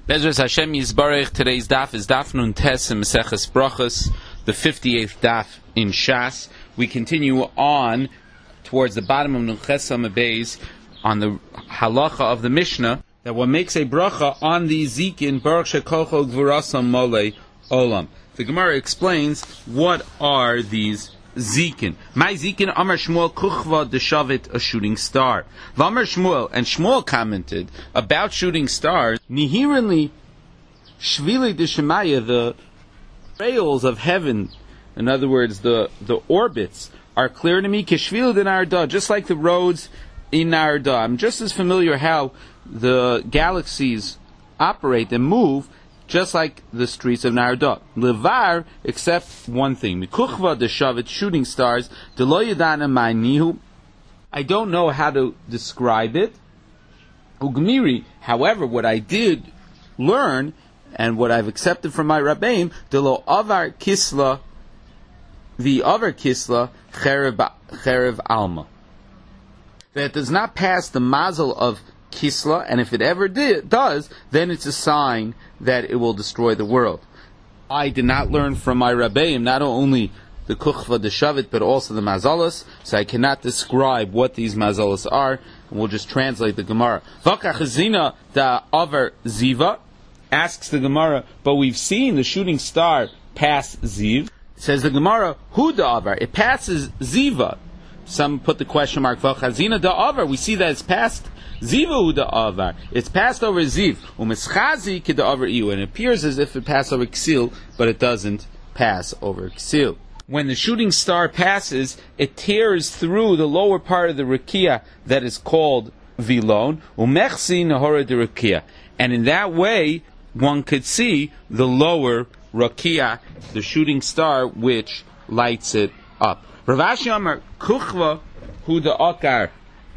Bezras Hashem Yisbarech. Today's daf is Daf Nun Tes in Maseches Brachos, the 58th daf in Shas. We continue on towards the bottom of Nun Ches Beis on the halacha of the Mishnah that one makes a bracha on the zikin Baruch Shekocho Gvurasam Mole Olam. The Gemara explains what are these zikin. My zikin Amar Shmuel Kuchva Deshavit, a shooting star. V'Amar Shmuel, and Shmuel commented about shooting stars. Nihirinli Shvili Deshemaya, the rails of heaven, in other words, the orbits are clear to me. Keshvili de Narda, just like the roads in Narda. I'm just as familiar how the galaxies operate and move, just like the streets of Narda. Levar, except one thing. Mikuchva deshavit, shooting stars. Delo yadana ma'nihu. I don't know how to describe it. Ugmiri, however, what I did learn, and what I've accepted from my Rabbeim, Delo avar kisla, the avar kisla, cherev alma. That it does not pass the mazel of Kisla, and if it ever does, then it's a sign that it will destroy the world. I did not learn from my Rabbeim not only the Kuchva Deshavit, but also the Mazalas, so I cannot describe what these Mazalas are, and we'll just translate the Gemara. Vakachazina da Avar Ziva, asks the Gemara, but we've seen the shooting star pass Ziv. Says the Gemara, Hu da Avar, it passes Ziva. Some put the question mark, Vakachazina da Avar, we see that it's passed Ziva da avar. It's passed over Ziv. Umeschazi kida over iu. And it appears as if it passed over Ksil, but it doesn't pass over Ksil. When the shooting star passes, it tears through the lower part of the Rakia that is called Vilon. Umechsi nahora de Rakia. And in that way, one could see the lower Rakia, the shooting star, which lights it up. Rav Ashi Amar Kuchva hu da akar.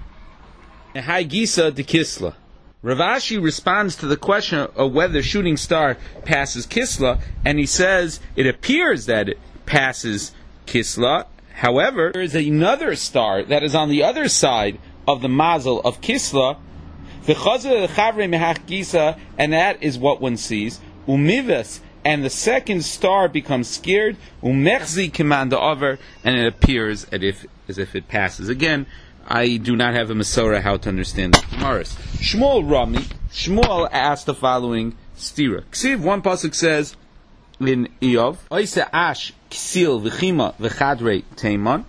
Hai Gisa de Kisla. Rav Ashi responds to the question of whether the shooting star passes Kisla, and he says it appears that it passes Kisla. However, there is another star that is on the other side of the mazel of Kisla, and that is what one sees. Umivas, and the second star becomes scared. Umechzi kimanda over, and it appears as if it passes. Again, I do not have a Masorah how to understand the Gemaras. Shmuel Rami, Shmuel asked the following stira. Ksiv, one pasuk says in Iyov, Oise ash ksil v'chima v'chadrei teiman.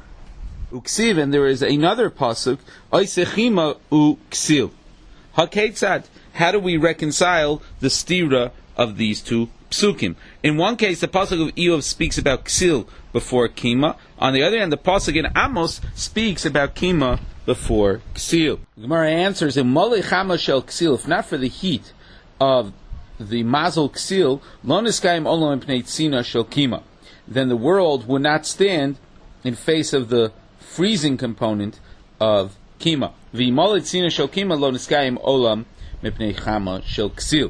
Uksiv, and there is another pasuk, Oise chima u ksil. Haketzad, how do we reconcile the stira of these two psukim? In one case, the pasuk of Iyov speaks about ksil before kima. On the other hand, the pasuk in Amos speaks about kima before ksil. The Gemara answers, "In Molei Chama shel ksil, if not for the heat of the mazel ksil, lo niskayim olam pnei tzina shel kima, then the world would not stand in face of the freezing component of kima. V'molei tzina shel kima lo niskayim olam mipnei chama shel ksil.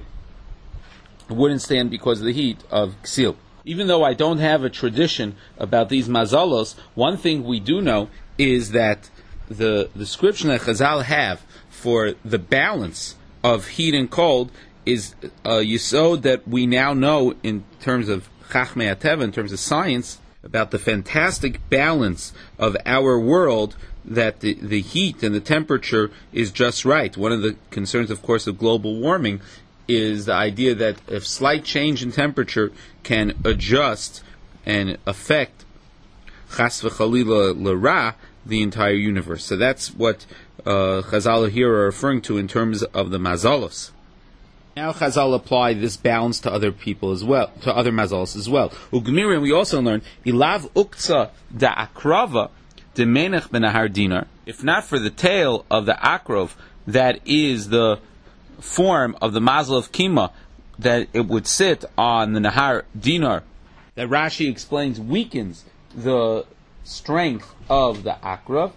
It wouldn't stand because of the heat of ksil." Even though I don't have a tradition about these mazalos, one thing we do know is that the description that Chazal have for the balance of heat and cold is a yisod that we now know in terms of Chachmei HaTeva, in terms of science, about the fantastic balance of our world, that the heat and the temperature is just right. One of the concerns, of course, of global warming is the idea that if slight change in temperature can adjust and affect chas v'chalila l'ra, the entire universe. So that's what Chazal here are referring to in terms of the mazalos. Now Chazal apply this balance to other people as well, to other mazalos as well. Ugmirim, we also learn, ilav ukza da akrava de menach benahar dinar. If not for the tail of the akrov, that is the form of the mazel of kima, that it would sit on the nahar dinar, that Rashi explains weakens the strength of the akrav.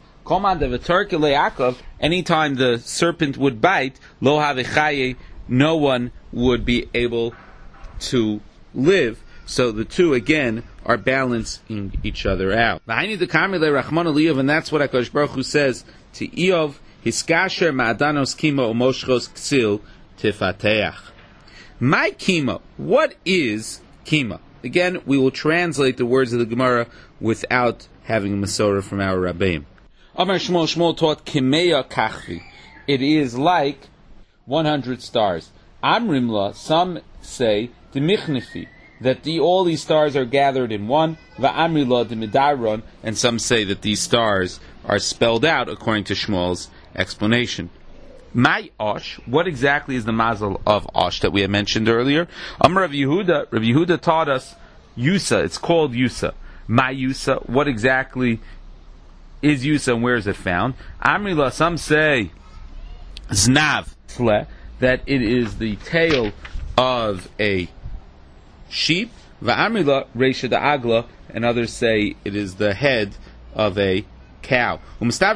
Anytime the serpent would bite, lo havichaye, no one would be able to live. So the two again are balancing each other out. And that's what HaKadosh Baruch Hu says to Iyov, Hiskasher ma'adanos kima umoshchos ksil tifateach. My kima. What is kima? Again, we will translate the words of the Gemara without having a Masorah from our Rabbeim. Amar Shmuel, Shmuel taught kimeya kachvi. It is like 100 stars. Amrimla, some say, demichnifi, that all these stars are gathered in one, va'amrila demidaron, and some say that these stars are spelled out according to Shmuel's explanation. My Osh, what exactly is the mazel of Osh that we had mentioned earlier? Amar Rav Yehuda taught us Yusa, it's called Yusa. My Yusa, what exactly is Yusa and where is it found? Amrila, some say Znav Tle, that it is the tail of a sheep. Va'amrila Reisha Da'agla, and others say it is the head of a cow. And it's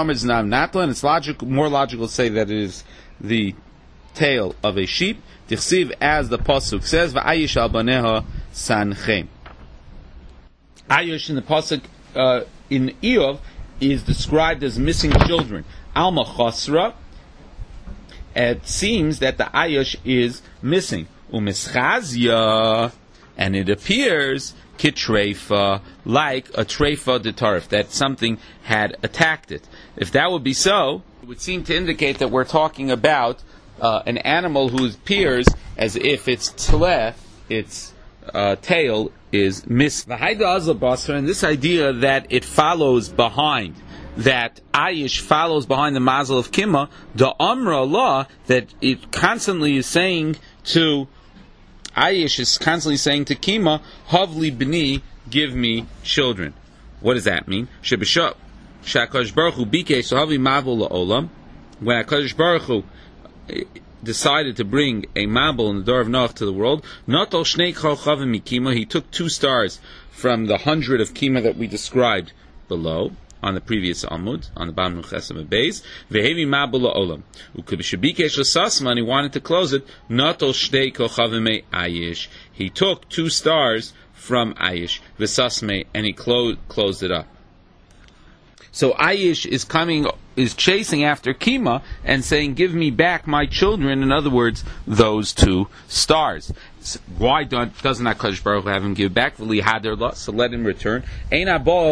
more logical to say that it is the tail of a sheep. Tichsiv, as the pasuk says, "Va'ayish al baneha sanchem." Ayush in the pasuk in Eov is described as missing children. Alma chasra. It seems that the Ayush is missing. Umischazia, and it appears kitreifa, like a treifa de tarif, that something had attacked it. If that would be so, it would seem to indicate that we're talking about an animal who appears as if its tle, its tail, is missing. And this idea that it follows behind, that Ayish follows behind the mazel of Kima, the Amra Allah, that it constantly is saying to Ayish is constantly saying to Kima, Havli b'ni, give me children. What does that mean? Shebishah Shakadosh Baruch Hu bike so Havli mabul la'olam. When Hakadosh Baruch Hu decided to bring a mabul in the door of Noach to the world, not al shnei chavim mikima, he took 2 stars from the 100 of Kima that we described below on the previous Amud, on the bottom of Chesam Beis, vehevi mabul la'olam. Ukebishabikesh l'sasma, and he wanted to close it, not al shnei chavim ayish. He took 2 stars from Ayish, v'sasme, and he closed it up. So Ayish is chasing after Kima and saying, give me back my children, in other words, those 2 stars. Why doesn't HaKadosh Baruch Hu have him give back? So let him return. One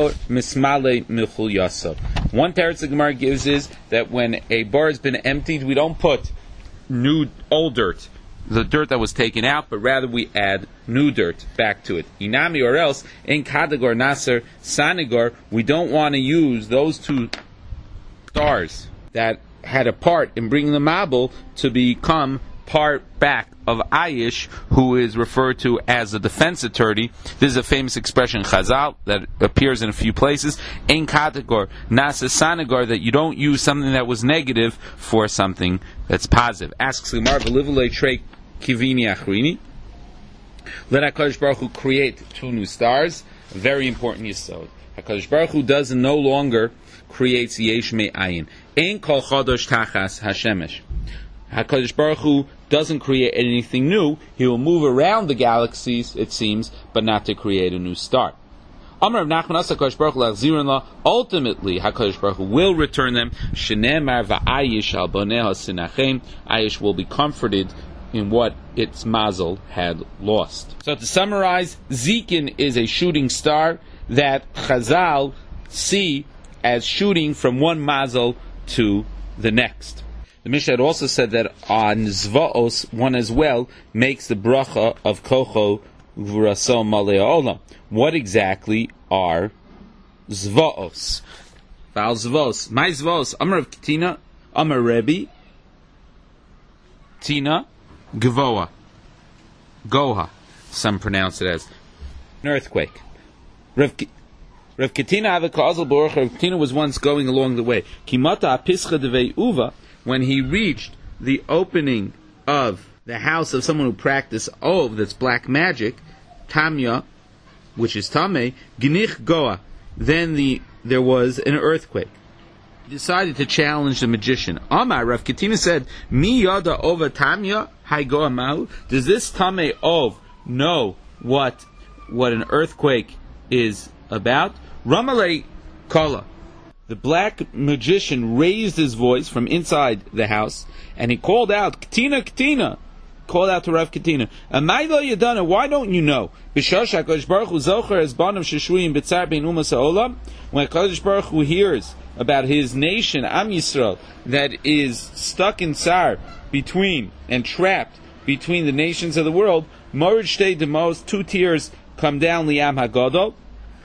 teretz the Gemara gives is that when a bar has been emptied, we don't put old dirt, the dirt that was taken out, but rather we add new dirt back to it. Inami, or else, in Kadagor Nasser Sanigor, we don't want to use those 2 stars that had a part in bringing the Mabul to become part back of Ayish, who is referred to as a defense attorney. This is a famous expression, Chazal, that appears in a few places. Ein Kadagor Nasser Sanigor, that you don't use something that was negative for something that's positive. Asks Gemara, v'livulei trei kivini achrini. Let HaKadosh Baruch Hu create 2 new stars. A very important yesod. HaKadosh Baruch Hu no longer creates yesh me'ayin. Ein kol chodosh tachas hashemesh. HaKadosh Baruch Hu doesn't create anything new. He will move around the galaxies, it seems, but not to create a new star. Amar Nachman Asa HaKadosh Baruch Hu lachzirin la. Ultimately, HaKadosh Baruch Hu will return them. Shenemar va'ayish al boneha sinachem. Ayish will be comforted in what its mazel had lost. So to summarize, Zikin is a shooting star that Chazal see as shooting from one mazel to the next. The Mishnah had also said that on Zvaos, one as well makes the bracha of Kocho V'raso Malei Olam. What exactly are Zvaos? Val Zvos. My Zvos. Amar of Tina. Amar Rebbe. Tina. Gvoa. Goha. Some pronounce it as an earthquake. Rav Ketina Avakazal Baruch. Rav Ketina was once going along the way. Kimata Apischa Devei Uva. When he reached the opening of the house of someone who practiced Ov, that's black magic, Tamya, which is Tameh, Gnich Goa, then there was an earthquake. He decided to challenge the magician. Amar, Rav Ketina said, Mi Yada Ova Tamya, Hai Goa Mahu. Does this Tameh Ov know what an earthquake is about? Ramalei Kala. The black magician raised his voice from inside the house, and he called out, Ktina, Ktina, called out to Rav Katina, Amaylo Yadana, why don't you know? B'shosh HaKadosh Baruch Hu zocher es banam sheshuyim b'tzar bein umas ha'olam. When HaKadosh Baruch Hu hears about his nation, Am Yisrael, that is stuck in tsar between and trapped between the nations of the world, Morid Shtei Demos, 2 tears come down Liam HaGadol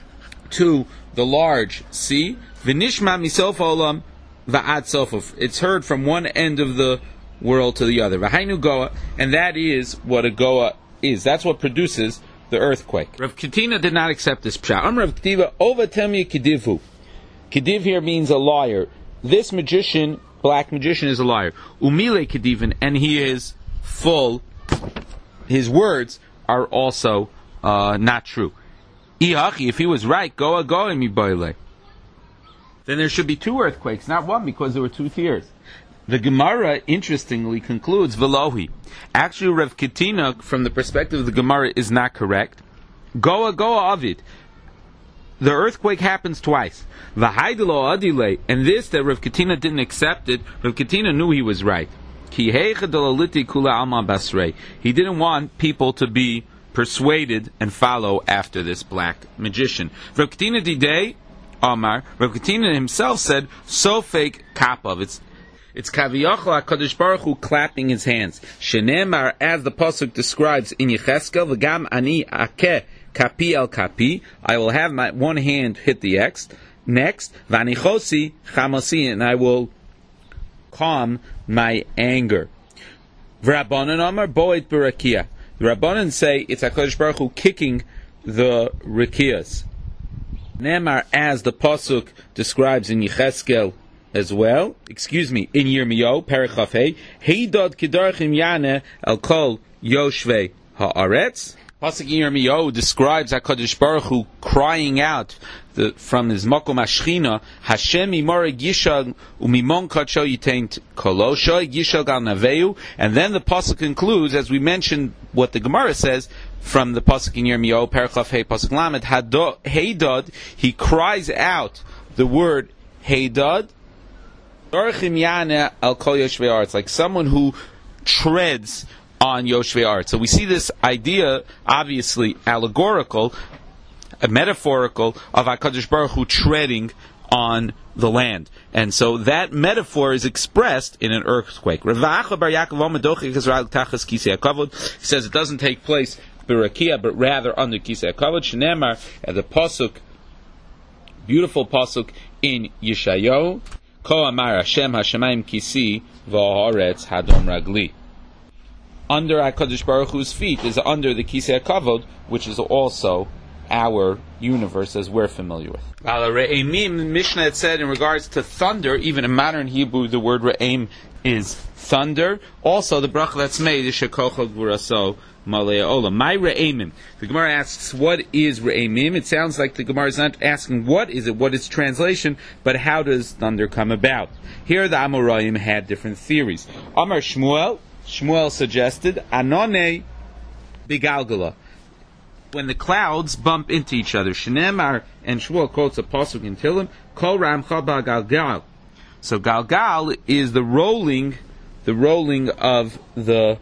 to the large sea. V'nishma misof ha'olam va'ad sofof. It's heard from one end of the world to the other. V'hainu goa, and that is what a goa is. That's what produces the earthquake. Rav Katina did not accept this pshat. Rav Kativa over temya kedivu. Kediv here means a liar. This magician, black magician, is a liar. Umile kedivin, and he is full. His words are also not true. Iachi, if he was right, goa goa miboile. Then there should be 2 earthquakes, not 1, because there were 2 tears. The Gemara, interestingly, concludes, Velohi. Actually, Rav Katina, from the perspective of the Gemara, is not correct. Goa goa avid. The earthquake happens twice. V'haidelo adile, and this that Rav Katina didn't accept it, Rav Katina knew he was right. Ki heichadololiti kula alma basrei. He didn't want people to be persuaded and follow after this black magician. Rav Katina didei, Amar, Rav Katina himself said, so fake kapav. It's kaviyachol HaKadosh Baruch Hu clapping his hands. Shenemar, as the pasuk describes in Yecheskel, v'gam ani akeh kapi el kapi. I will have my one hand hit the X. Next, v'anichosi chamasi, and I will calm my anger. V'rabbanan Amar boet b'rakia. The Rabbanan say it's HaKadosh Baruch Hu kicking the rakiyas. Nemar, as the pasuk describes in Yecheskel as well, in Yirmiyahu, Perich Hey, Heidod Kedarchim Yane El Kol Yoshvei Haaretz. Pasuk in Yirmiyahu describes HaKadosh Baruch Hu crying out from his Makom Ashchina, Hashem imoreg yishal umimon kadsho yitein kolo shoy yishal gal naveu. And then the pasuk concludes, as we mentioned, what the Gemara says from the pasuk in Yirmiyahu, Perich Hey, pasuk Lamed, Heidod, he cries out the word Heidod. It's like someone who treads on Yoshvei Aretz. So we see this idea, obviously allegorical, metaphorical, of HaKadosh Baruch Hu treading on the land. And so that metaphor is expressed in an earthquake. He says it doesn't take place b'rakia, but rather under Kisei HaKavod. Shenemar, the pasuk, beautiful pasuk in Yeshayahu, Ko amar Hashem Hashemayim kisi v'haaretz hadom ragli. Under HaKadosh Baruch Hu's feet is under the Kisei HaKavod, which is also our universe as we're familiar with. Re'emim, Mishnah had said in regards to thunder, even in modern Hebrew the word re'em is thunder. Also the bracha that's made is shekocho gvuraso malei olam. My re'emim. The Gemara asks, what is re'emim? It sounds like the Gemara is not asking what is it, what is translation, but how does thunder come about? Here the Amoraim had different theories. Amar Shmuel suggested Anone Bigalgala, when the clouds bump into each other. Shenemar, and Shmuel quotes a pasuk in Tehillim, Kol Ramcha Galgal. So Galgal is the rolling of the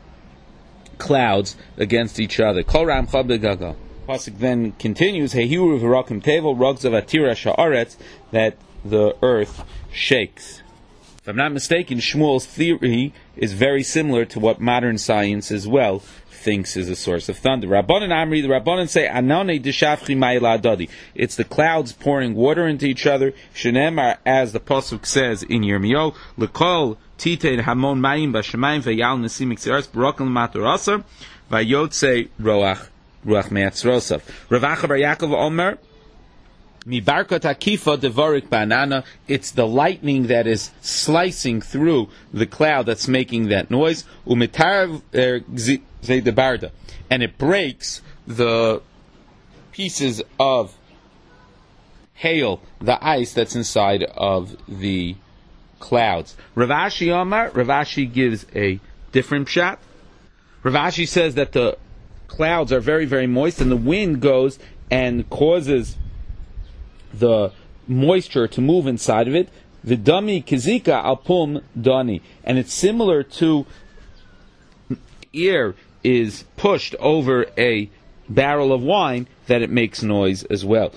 clouds against each other. Kol Ramcha Galgal. Pasuk then continues, Hehiru v'rakim tevel rugs of atira sha'aretz, that the earth shakes. If I'm not mistaken, Shmuel's theory is very similar to what modern science as well thinks is a source of thunder. Rabbanan Amri, the Rabbanan say, Anone deshafchi ma'ila adadi. It's the clouds pouring water into each other. Shenemar, as the pasuk says in Yirmiyahu, L'kol titein hamon mayim b'shemayim v'yal nesim iksiras b'rokan l'matorasa v'yotze ruach me'atzrosav. Rav Acha bar Yaakov Omer, Mibarkat akifa devarik banana. It's the lightning that is slicing through the cloud that's making that noise. Umitar zaydebarda, and it breaks the pieces of hail, the ice that's inside of the clouds. Rav Ashi Omar, Rav Ashi gives a different pshat. Rav Ashi says that the clouds are very, very moist, and the wind goes and causes the moisture to move inside of it. Vidami kizika alpum dani, and it's similar to air is pushed over a barrel of wine, that it makes noise as well.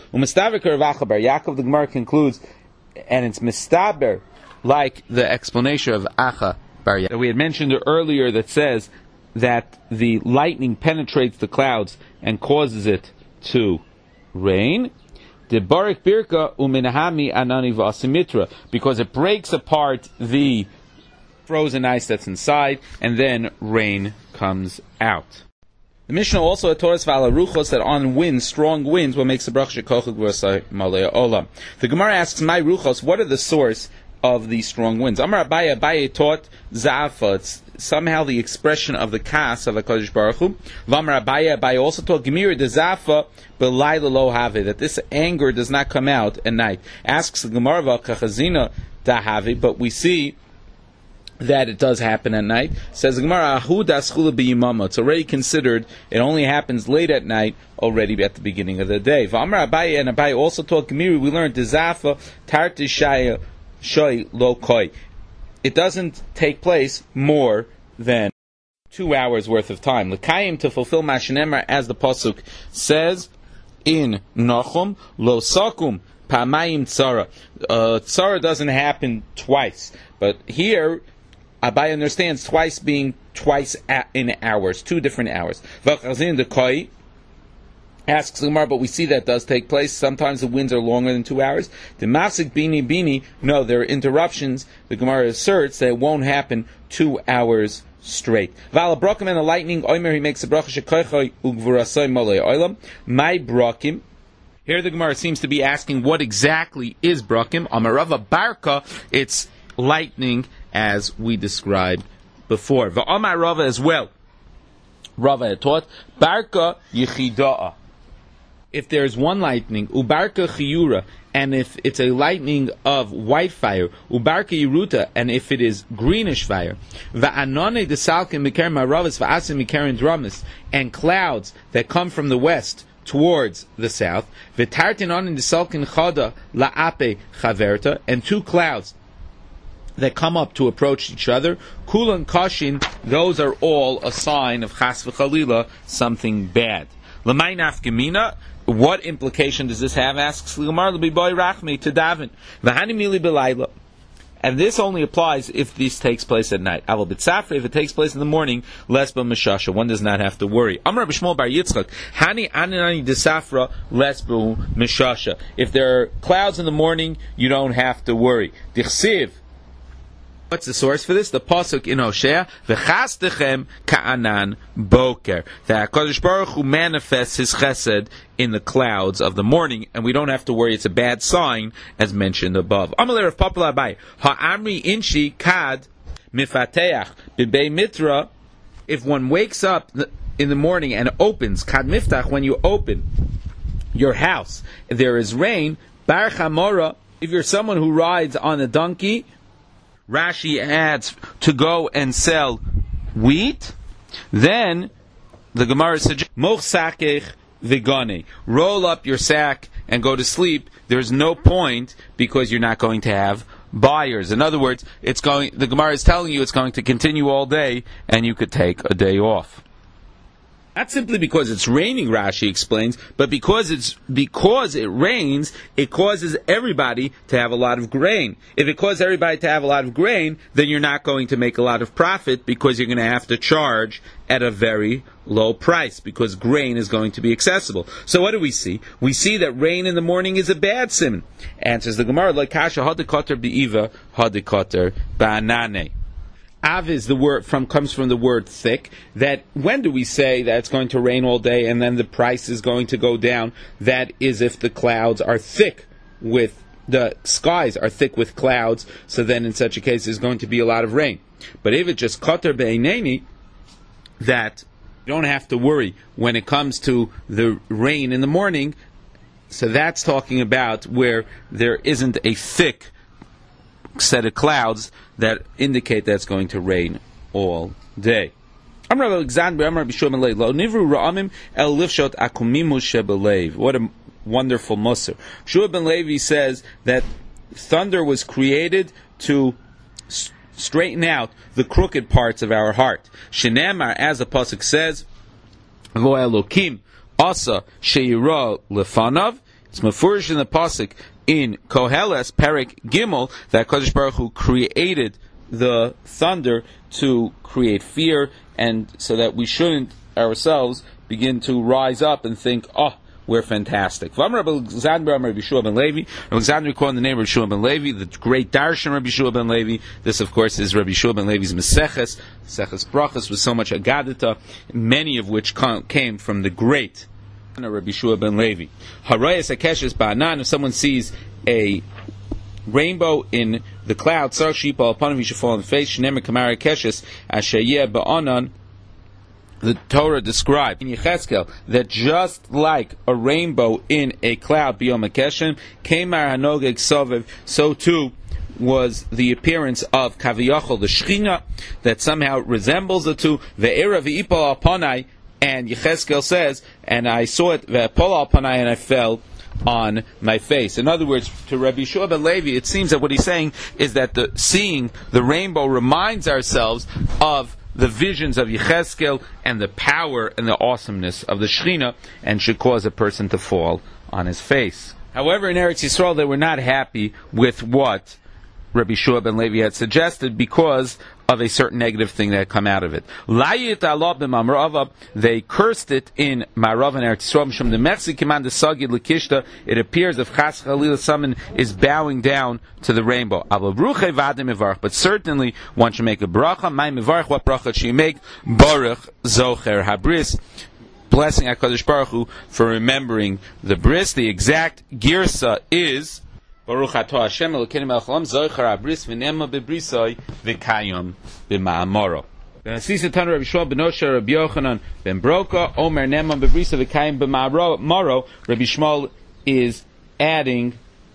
Yaakov, the Gemara concludes, and it's mistaber, like the explanation of Acha Bar Yaakov that we had mentioned earlier, that says that the lightning penetrates the clouds and causes it to rain. The Barak Birka uminahami anani v'asimitra, because it breaks apart the frozen ice that's inside, and then rain comes out. The Mishnah also at Torah's Vala Ruchos that on winds, strong winds, what makes the bracha shekochel g'vasai malei olam. The Gemara asks, "My Ruchos, what are the source of these strong winds?" Amar Abaye taught Zafa. It's somehow the expression of the kas of HaKadosh Baruch Hu. V'amar Abaye also taught Gemira de Zafa b'layla lo have, that this anger does not come out at night. Asks the Gemara v'kachazina da have, but we see that it does happen at night. Says the Gemara, Ahu daschula b'yimama. It's already considered, it only happens late at night, already at the beginning of the day. V'amar Abaye, and Abaye also taught Gemiri, we learned Zafa tartishaya shoy lo koi. It doesn't take place more than 2 hours worth of time. L'kayim, to fulfill Mashinemar, as the pasuk says in Nachum, lo sakum pamayim tzara. Tzara doesn't happen twice, but here Abai understands twice being twice in hours, 2 different hours. V'chazin the koi asks Gemara, but we see that does take place. Sometimes the winds are longer than 2 hours. The mafsik bini, no, there are interruptions. The Gemara asserts that it won't happen 2 hours straight. Vala brokim, and the lightning, oimer, he makes a bracha shekochel ugvurasai malei olam. My brokim. Here the Gemara seems to be asking what exactly is brokim. Amarava barka, it's lightning, as we described before. V'amar Rava as well. Rava had taught barka yichida'a. If there is one lightning, ubarka chiyura, and if it's a lightning of white fire, ubarka yiruta, and if it is greenish fire, va'anone desalkin mikar maravis va'asim mikar dramas, and clouds that come from the west towards the south, v'tartin on desalkin chada la'ape chaverta, and 2 clouds that come up to approach each other, kulan kashin, those are all a sign of chas v'chalila, something bad. L'may nafgemina, what implication does this have? Asks Gemara, l'biboy rachmi, to daven. V'hani mili b'layla. And this only applies if this takes place at night. Aval b'tzafre, if it takes place in the morning, les b'meshasha, one does not have to worry. Amar b'shmol bar Yitzchak, hani anani desafra, les b'meshasha. If there are clouds in the morning, you don't have to worry. Dichsiv, what's the source for this? The pasuk in Hosea, v'chastechem ka'anan boker. That HaKadosh Baruch Hu manifests His chesed in the clouds of the morning, and we don't have to worry. It's a bad sign, as mentioned above. Amalei Rav Papa Labai, ha'amri inshi kad mifateach b'bei mitra. If one wakes up in the morning and opens kad miftach, when you open your house, there is rain. Bar chamora. If you're someone who rides on a donkey, Rashi adds, to go and sell wheat, then the Gemara suggests, moch sakech v'gane, roll up your sack and go to sleep. There's no point, because you're not going to have buyers. In other words, the Gemara is telling you it's going to continue all day, and you could take a day off. Not simply because it's raining, Rashi explains, but because it rains, it causes everybody to have a lot of grain. If it causes everybody to have a lot of grain, then you're not going to make a lot of profit, because you're going to have to charge at a very low price, because grain is going to be accessible. So what do we see? We see that rain in the morning is a bad simon. Answers the Gemara, like kasha hadikoter be'iva hadikoter ba'anane. Av is comes from the word thick. That when do we say that it's going to rain all day and then the price is going to go down? That is if the clouds are thick with the skies are thick with clouds. So then in such a case there's going to be a lot of rain. But if it's just koter be'ineni, that you don't have to worry when it comes to the rain in the morning. So that's talking about where there isn't a thick set of clouds that indicate that it's going to rain all day. What a wonderful musar. Shua ben Levi says that thunder was created to straighten out the crooked parts of our heart. Shenemar, as the pasuk says, Vo Elokim asa sheira lefanav. It's mafurish in the pasuk in Koheles Perek Gimel that Kadosh Baruch Hu created the thunder to create fear, and so that we shouldn't ourselves begin to rise up and think, oh, we're fantastic. Alexander quoting the name of Rabbi Shua ben Levi, the great darshan Rabbi Shua ben Levi. This, of course, is Rabbi Shua ben Levi's Meseches Brachos, with so much agadita, many of which came from the great Rabbi Shua ben Levi. Harayas akeshes ba'anan. If someone sees a rainbow in the cloud, Sar Shipa upon him, he should fall on the face. Shnemer Kamara Keshes Ashayeh Ba'anan. The Torah described in Yechezkel that just like a rainbow in a cloud, B'yom HaKeshem, Kemar Hanogeg Sovev, so too was the appearance of Kaviyachol, the Shechina, that somehow resembles the two. Ve'era v'ipol alpanai, and Yechezkel says, and I saw it, ve'pol alpanai, and I fell on my face. In other words, to Rabbi Shua ben Levi, it seems that what he's saying is that seeing the rainbow reminds ourselves of the visions of Yechezkel and the power and the awesomeness of the Shechina, and should cause a person to fall on his face. However, in Eretz Yisrael, they were not happy with what Rabbi Shua ben Levi had suggested because of a certain negative thing that had come out of it. They cursed it in Ma'arav and Eretz Yisrael. It appears if Chas Chalil someone is bowing down to the rainbow. But certainly one should make a bracha. What bracha should you make? Baruch Zocher Habris, blessing HaKadosh Baruch Hu for remembering the bris. The exact girsa is Baruch Atah Hashem Elokeinu melech haolam zocher habris v'nema bebrisoi v'kayom b'ma'amoro. V'nasisa Tanu Rabbi Shmuel ben Osher Rabbi Yochanan ben Broka Omer nema bebrisoi v'kayom b'ma'amoro. Rabbi Shmuel is adding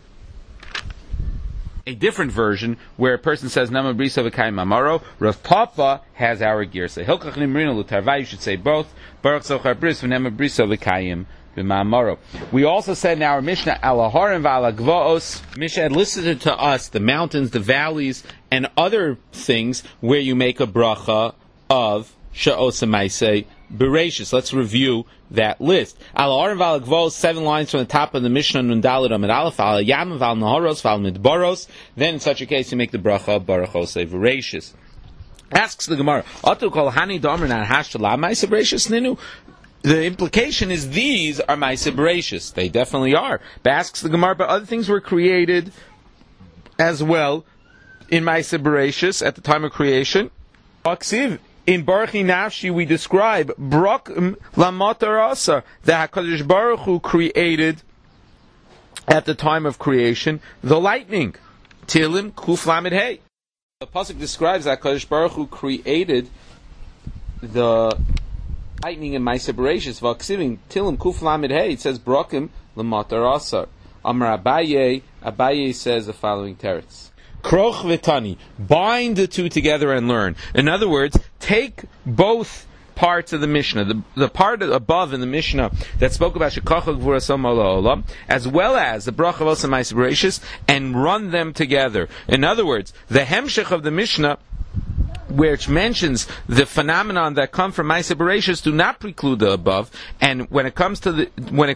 a different version where a person says Nama Brisa v'Kayim Amaro. Rav Papa has our girsa. Hilchach Nimrina L'Tarvai, you should say both. Baruch Zochar Bris v'Nema Brisa v'Kayim b'Ma'amaro. We also said in our Mishnah, Alaharim v'Alagvaos, Mishnah had listed to us the mountains, the valleys, and other things where you make a bracha of Sha'osamaisei Bereshis. Let's review that list. Alaharim v'Alagvaos, 7 lines from the top of the Mishnah, Nundalit Amid Aleph, Al Yam v'Al Naharos v'Al Midbaros. Then in such a case you make the bracha of Baruch Osei Bereshis. Asks the Gemara, Atu kol hani domer nan hashtalah ma'aseh bereshis ninu. The implication is these are ma'aseh bereshis. They definitely are. But asks the Gemara, but other things were created as well in ma'aseh bereshis at the time of creation. In Baruch Nafshi we describe Brok Lamatarasa that HaKadosh Baruch Hu created at the time of creation the lightning. Tilim Kuf Lamed Hey. The pasuk describes that HaKadosh Baruch Hu created the lightning in Ma'aseh Bereshis. V'aksivim Tilim Kuf Lamed Hey. It says Brokim Lamatarasa. Amar Abaye says the following teretz. Kroch v'tani, bind the two together and learn. In other words, take both parts of the Mishnah, the part above in the Mishnah that spoke about Shekachah Gvurasam Olam, as well as the Bracha of Osam Ma'aseh Bereshis, and run them together. In other words, the Hemshech of the Mishnah, which mentions the phenomenon that come from Ma'aseh Bereshis, do not preclude the above. And when it comes to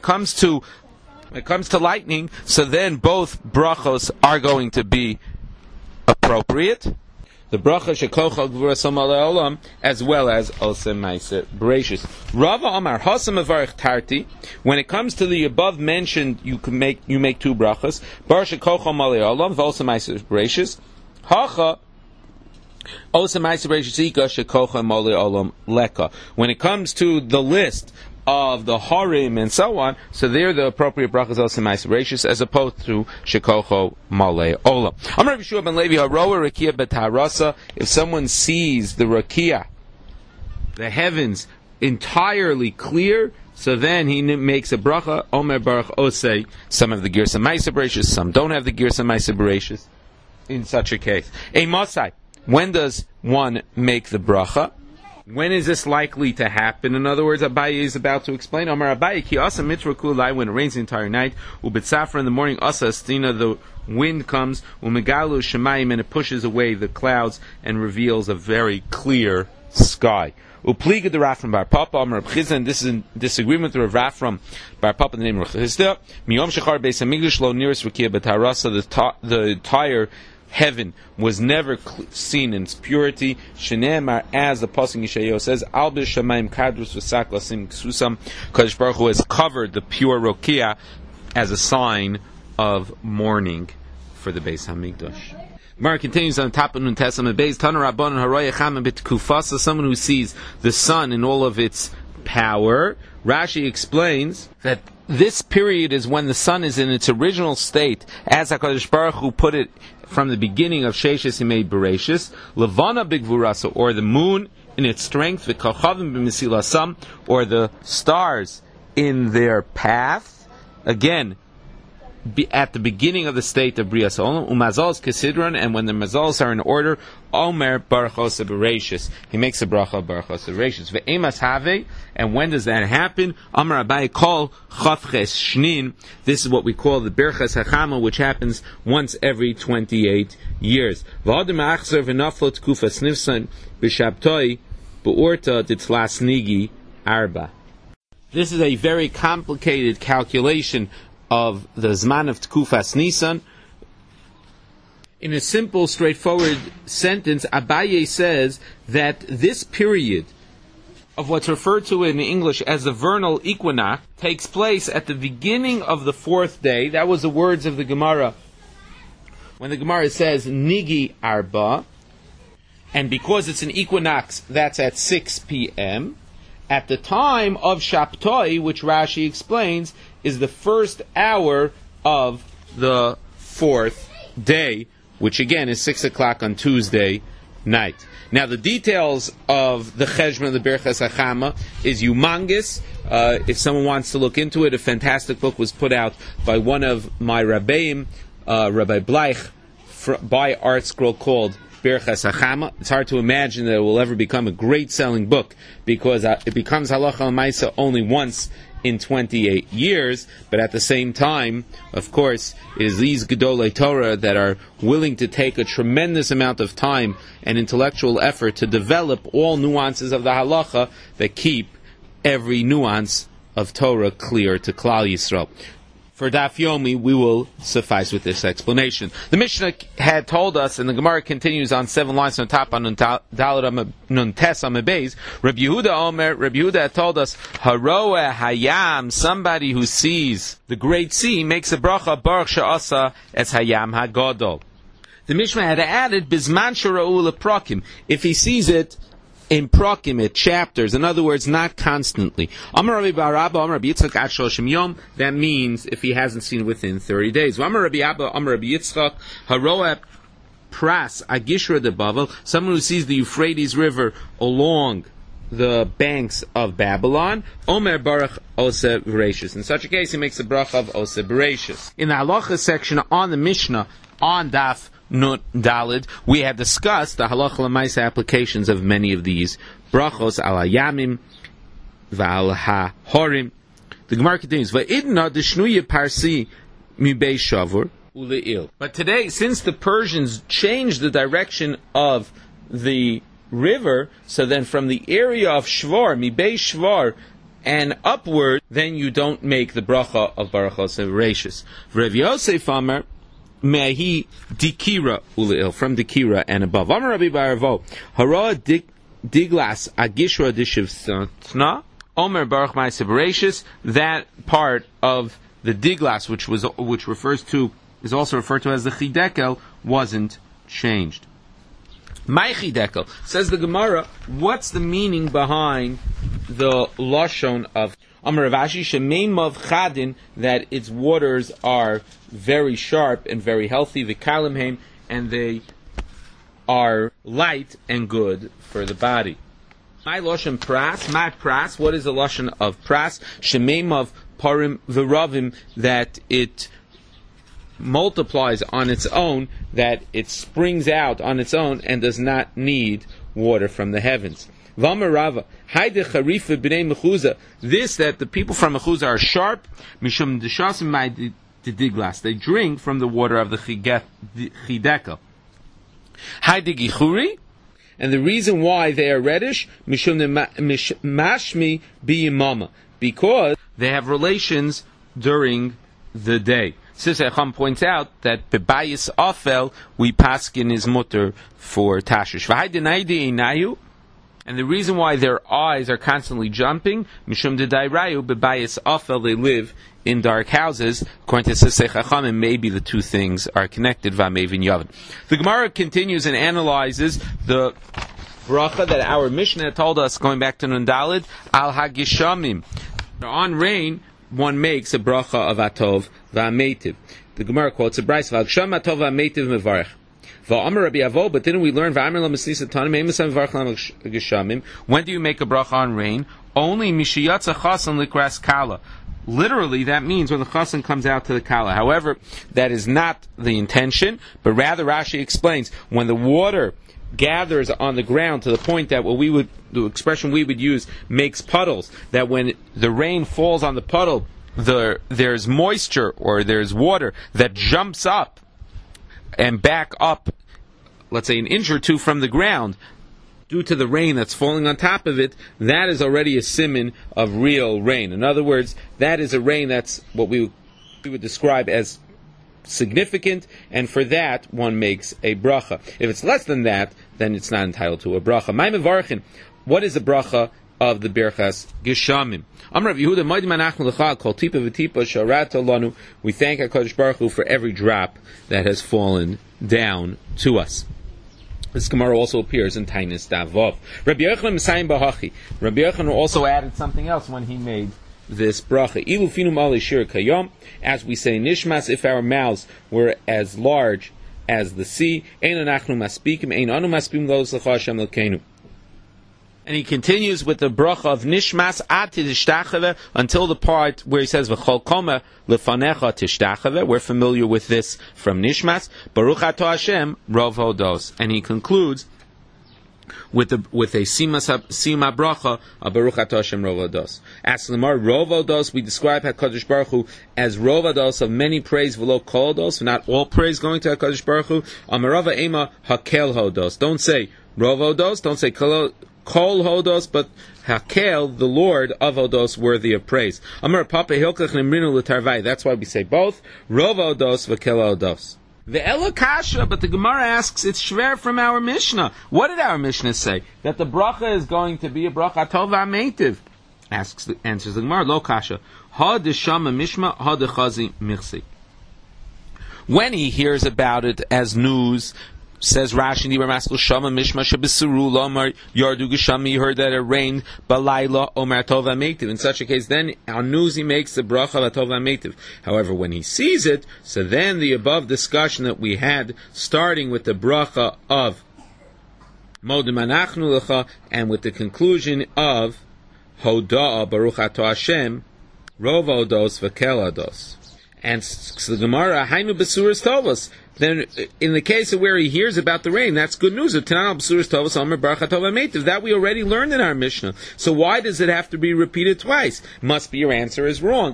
lightning, so then both brachos are going to be appropriate. The bracha shekocha gvurasam olam, as well as osem ma'aseh bereshis. Rava Amar Hasam Avarich Tarti. When it comes to the above mentioned, you make two brachas. Bar shekocha olam v'osem ma'aseh bereshis. Hacha osem ma'aseh bereshis ika shekocha olam leka. When it comes to the list of the Harim and so on, so they're the appropriate brachas also Ma'aseh Bereshis as opposed to Shekocho Malei Olam. Amar Rabbi Shua ben Levi Haroa Rakia B'Tarasa. If someone sees the Rakia, the heavens entirely clear, so then he makes a bracha Omer Baruch Osei. Some have the Girsa Ma'aseh Bereshis, some don't have the Girsa Ma'aseh Bereshis. In such a case, a Mosai. When does one make the bracha? When is this likely to happen? In other words, Abaye is about to explain. Amar Abaye, ki asa mitra kulai, when it rains the entire night, ubitzafra in the morning, asa astina, the wind comes, umegalu shemayim, and it pushes away the clouds and reveals a very clear sky. Upliga the Rafram Bar Papa, Amar Abchizda, and this is in disagreement with Rafram Bar Papa, the name of Chizda. Miyom shechar beis hamikdash lo niris rukia b'tarasa, the entire heaven was never seen in its purity. Shenemar, as the Pasuk Yeshayahu says, Al b'shamayim kadrus v'sak lasim ksusam. Kadosh Baruch Hu has covered the pure rokia as a sign of mourning for the Beis Hamikdash. Gemara continues on top of Nun Tesam Beis Tana Rabban Haroya Chama B'Tkufasa, someone who sees the sun in all of its power. Rashi explains that this period is when the sun is in its original state, as HaKadosh Baruch Hu put it from the beginning of Sheishis Yimei Bereshis, Levana B'Gvurasa, or the moon in its strength, V'Kochavim B'Mesilasam, or the stars in their path. Again, at the beginning of the state of Brias Olam, Umazals Kesidron, and when the Mazals are in order, Omer Barachos Bereshis. He makes a bracha Barachos Bereshis. Ve'emas Have, and when does that happen? Amar Abai call Chavches Shnin. This is what we call the Birchas Hachama, which happens once every 28 years. V'adem Achzer v'naflot Kufas Nifsan b'Shabtoi b'Orta Ditlas Nigi Arba. This is a very complicated calculation of the Zman of Tkufas Nisan. In a simple, straightforward sentence, Abaye says that this period of what's referred to in English as the vernal equinox takes place at the beginning of the fourth day. That was the words of the Gemara when the Gemara says Nigi Arba, and because it's an equinox, that's at 6 p.m. At the time of Shabtoi, which Rashi explains, is the first hour of the fourth day, which again is 6 o'clock on Tuesday night. Now the details of the Cheshbon of the Birchas Hachama is humongous. If someone wants to look into it, a fantastic book was put out by one of my Rabbeim, Rabbi Bleich, by Art Scroll, called Birchas Hachama. It's hard to imagine that it will ever become a great selling book, because it becomes halacha l'maisa only once in 28 years, but at the same time, of course, it is these Gedolei Torah that are willing to take a tremendous amount of time and intellectual effort to develop all nuances of the halacha that keep every nuance of Torah clear to Klal Yisrael. For Daf Yomi, we will suffice with this explanation. The Mishnah had told us, and the Gemara continues on 7 lines on top on Nun Tes Amabez. Rabbi Yehuda Omer, Rabbi Yehuda had told us, Haroeh Hayam, somebody who sees the great sea makes a bracha Baruch She'asa Es Hayam HaGadol. The Mishnah had added Bizman Shora'u Leprakim, if he sees it in proximate chapters, in other words, not constantly. Amar Rabbi Barabba, Amar Rabbi Yitzchak Ad Shoshim Yom, that means if he hasn't seen it within 30 days. Amar Rabbi Abba, Amar Rabbi Yitzchak, Haroeh Pras Agishra de Bavel, someone who sees the Euphrates River along the banks of Babylon, Omer Baruch Oseh Bereshis. In such a case, he makes a bracha of Oseh Bereshis. In the halacha section on the Mishnah, on Daf Nun Dalid, we have discussed the halacha l'maisa applications of many of these brachos al hayamim v'al ha-horim. The Gemara continues, va'idna d'shnuya parsi mibei shavur ule'il. But today, since the Persians changed the direction of the river, so then from the area of Shvar, mibei Shvar, and upward, then you don't make the bracha of Baruch Oseh Bereshis. Rav Yosef Amar, Mehi Dikira Uleil, from Dikira and above. Amar Rabbi Baravo, Hara Diglas Agishra Dishivtna, Omer Baruch Ma'aseh Bereshis, that part of the Diglas, which refers to, is also referred to as the Chidekel, wasn't changed. My Chidekel, says the Gemara, what's the meaning behind the Lashon of Amar Rav Ashi Shemeimav Chadin, that its waters are very sharp and very healthy, v'kalimheim, and they are light and good for the body. My Lashon Pras, my Pras, what is the Lashon of Pras? Shemeimav Parim V'Ravim, that it multiplies on its own, that it springs out on its own and does not need water from the heavens. V'amar Rava, Haide Charifa b'nei Mechuzah. This that the people from Mechuzah are sharp. Mishum deshasim my diglas. They drink from the water of the Chideka. Haide Gichuri. And the reason why they are reddish, Mishum mashmi b'yimama, because they have relations during the day. Sisei Chacham points out that bebayis afel we paskin is mutter for tashush. And the reason why their eyes are constantly jumping, mishum dedairayu bebayis afel, they live in dark houses. According to Sisei Chacham, and maybe the two things are connected. V'amevin yavin. The Gemara continues and analyzes the bracha that our Mishnah told us, going back to Nun Daled, al hagishamim. On rain, one makes a bracha of atov v'ametiv. The Gemara quotes a brayso, v'agsham atov v'ametiv mevarech. V'amar Rabbi Avo, but didn't we learn v'amar lo mesnisa tanim eimesam v'varech lam hagishamim? When do you make a bracha on rain? Only mishiyatza chasan likras kala. Literally, that means when the chasan comes out to the kala. However, that is not the intention, but rather Rashi explains, when the water gathers on the ground to the point that the expression we would use, makes puddles, that when the rain falls on the puddle, there's moisture or there's water that jumps up and back up, let's say an inch or two from the ground, due to the rain that's falling on top of it, that is already a siman of real rain. In other words, that is a rain that's what we would describe as significant, and for that one makes a bracha. If it's less than that, then it's not entitled to a bracha. Ma'im varchin. What is the bracha of the Birchas Geshamim? Amar Rav Yehuda, Modim anachnu lecha kol tipa v'tipa sharata lanu. We thank HaKadosh Baruch Hu for every drop that has fallen down to us. This Gemara also appears in Tainis Davov. Rabbi Yochanan Mesayim Bahachi. Rabbi Yochanan also added something else when he made this bracha. Ilu finum ali shir kayom. As we say, nishmas, if our mouths were as large as the sea, ein anachnu maspikim, ein anu maspikim lo l'slecha Hashem l'keinu. And he continues with the bracha of nishmas ad tishtachave, until the part where he says v'chol koma lefanecha tishtachave. We're familiar with this from nishmas. Baruch ato Hashem rov hodos. And he concludes with a sima bracha of Baruch Ato Hashem Rov Hodos. As Lamar Rov Hodos, we describe HaKadosh Baruch Hu as Rov Hodos, of many praise v'lo kol hodos, not all praise going to HaKadosh Baruch Hu. Amarava ema hakel hodos. Don't say Rov Hodos, don't say kol hodos, but hakel, the Lord of hodos, worthy of praise. Amar Papa Hilkach Nemrinu l'tarvai. That's why we say both Rov Hodos v'kel hodos. The Ela Kasha, but the Gemara asks, it's shver from our Mishnah. What did our Mishnah say? That the bracha is going to be a bracha tov v'ameitiv. Answers the Gemara, Lo Kasha. Ha deshama mishma, ha dechazi mirsi. When he hears about it as news, says Rashi, Nibar Maskul Shama Mishma Shabisiru Lomar Yardu Geshami, you heard that it rained Balayla Omer Tov HaMeitiv. In such a case, then on news he makes the bracha of Tov HaMeitiv. However, when he sees it, so then the above discussion that we had, starting with the bracha of Modim Anachnu Lecha, and with the conclusion of Hoda'ah Baruch Ato Hashem Rov Hodos V'kel Hodos. And so the Gemara, Hainu Besuras Tovos. Then, in the case of where he hears about the rain, that's good news. That we already learned in our Mishnah. So why does it have to be repeated twice? Must be your answer is wrong.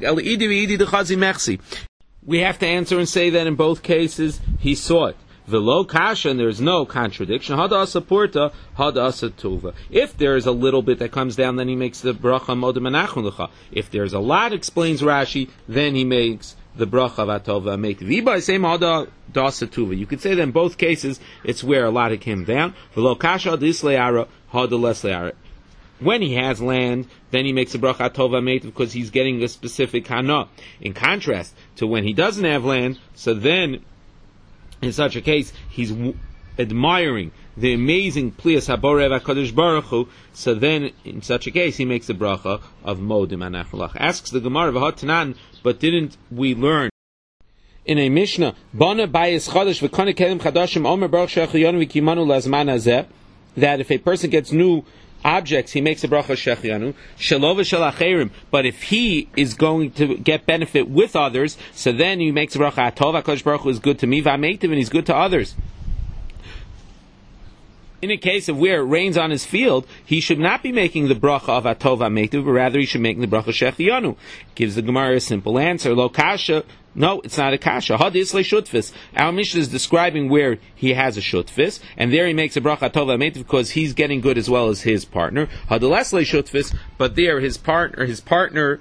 We have to answer and say that in both cases he saw it. V'lo kasha, and there is no contradiction. Hadasa purta, hadasa tuva. If there is a little bit that comes down, then he makes the bracha modim anachnu lecha. If there is a lot, explains Rashi, then he makes the bracha of atov v'ameitiv. Iba same hada dasa tuva. You could say that in both cases it's where a lot came down. V'lo kasha dis le'ara, hada les le'ara. When he has land, then he makes a bracha atov v'ameitiv because he's getting a specific hana. In contrast to when he doesn't have land, so then in such a case, he's admiring the amazing Plias Haborev HaKadosh Baruch Hu, so then, in such a case, he makes the bracha of Modim Anachulach. Asks the Gemara, V'hotanan, but didn't we learn in a Mishnah, Bana Bayis Chodesh V'kone Kelim Chadashim Omer Baruch Shechiyonu V'kimanu Lazman Hazeh, that if a person gets new objects, he makes a bracha shechianu, shalova shalacherim. But if he is going to get benefit with others, so then he makes a bracha atov. HaKadosh Baruch Hu is good to me, v'ameitiv, and he's good to others. In a case of where it rains on his field, he should not be making the bracha of Hatov HaMeitiv, but rather he should make the bracha Shechianu. Gives the Gemara a simple answer, Lo kasha. No, it's not a kasha. Hadis le shutfis. Our Mishnah is describing where he has a shutfis, and there he makes a bracha Hatov HaMeitiv because he's getting good as well as his partner. Hadiles le shutfis, but there his partner